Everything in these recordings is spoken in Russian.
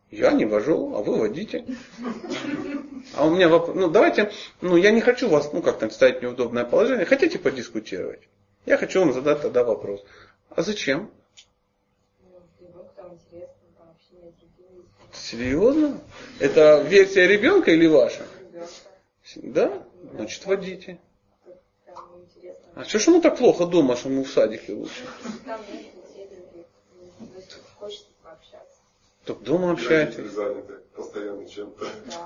Я не вожу, а вы водите. А у меня вопрос, давайте, я не хочу вас, как-то ставить в неудобное положение. Хотите подискутировать? Я хочу вам задать тогда вопрос. А зачем? Серьезно? Это версия ребенка или ваша? Да? Значит, водите. А что ж ему так плохо дома, что ему в садике лучше? Так дома общаетесь. Постоянно чем-то.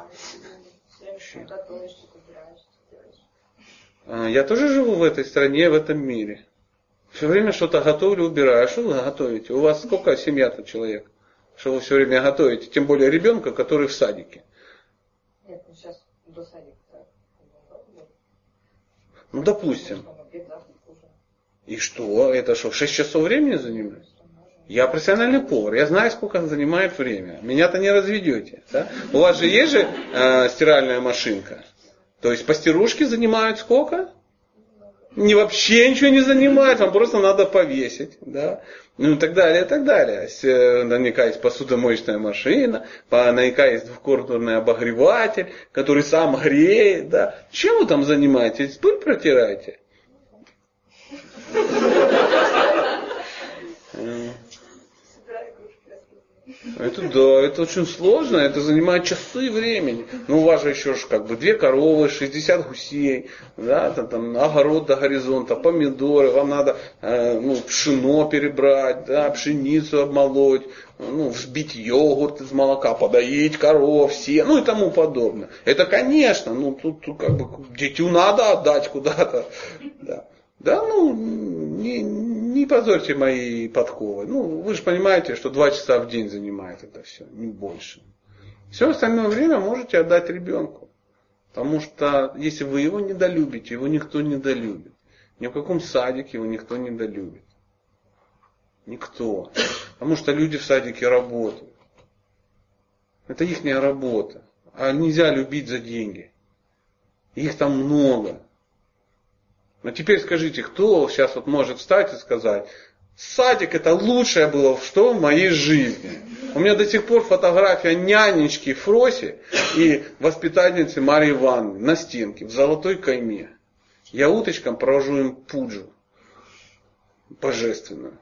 Я тоже живу в этой стране, в этом мире. Все время что-то готовлю, убираю. А что вы готовите? У вас сколько семья-то человек? Что вы все время готовите? Тем более ребенка, который в садике. Нет, сейчас до садика. Допустим. И что? Это что, 6 часов времени занимает? Я профессиональный повар, я знаю, сколько занимает время. Меня-то не разведете. Да? У вас же есть же стиральная машинка. То есть постирушки занимают сколько? Вообще ничего не занимает, вам просто надо повесить. Да? И так далее, и так далее. Наверняка есть посудомоечная машина, наверняка есть двухконтурный обогреватель, который сам греет. Да? Чем вы там занимаетесь? Пыль протираете? Это очень сложно, это занимает часы времени. У вас же еще 2 коровы, 60 гусей, да, там огород до горизонта, помидоры, вам надо пшено перебрать, да, пшеницу обмолоть, взбить йогурт из молока, подоить коров, все, и тому подобное. Это, конечно, тут дитю надо отдать куда-то. Да. Да, не позорьте мои подковы. Вы же понимаете, что 2 часа в день занимает это все, не больше. Все остальное время можете отдать ребенку. Потому что если вы его недолюбите, его никто не долюбит. Ни в каком садике его никто не долюбит. Никто. Потому что люди в садике работают. Это ихняя работа. А нельзя любить за деньги. Их там много. Но теперь скажите, кто сейчас может встать и сказать, садик это лучшее было, что в моей жизни. У меня до сих пор фотография нянечки Фроси и воспитательницы Марьи Ивановны на стенке в золотой кайме. Я уточкам провожу им пуджу божественную.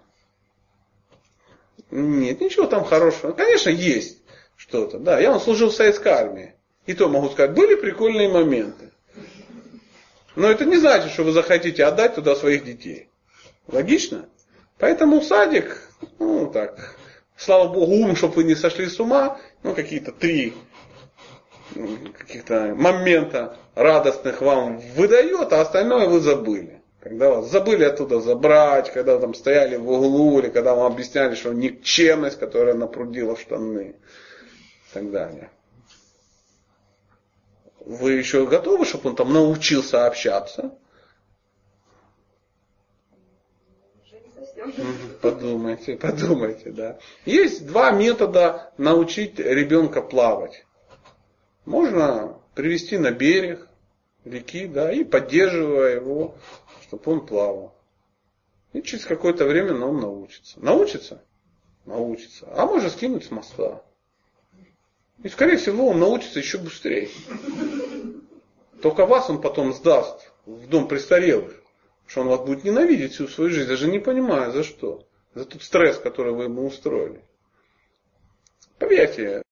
Нет, ничего там хорошего. Конечно, есть что-то. Да, я служил в советской армии. И то могу сказать, были прикольные моменты. Но это не значит, что вы захотите отдать туда своих детей. Логично? Поэтому садик, слава Богу, чтобы вы не сошли с ума, какие-то 3 каких-то момента радостных вам выдает, а остальное вы забыли. Когда вас забыли оттуда забрать, когда вы там стояли в углу, или когда вам объясняли, что никчемность, которая напрудила в штаны, и так далее. Вы еще готовы, чтобы он там научился общаться? Подумайте, да. Есть 2 метода научить ребенка плавать. Можно привести на берег реки, да, и поддерживая его, чтобы он плавал. И через какое-то время он научится. Научится? Научится. А можно скинуть с моста. И, скорее всего, он научится еще быстрее. Только вас он потом сдаст в дом престарелых. Что он вас будет ненавидеть всю свою жизнь, даже не понимая за что. За тот стресс, который вы ему устроили. Поверьте,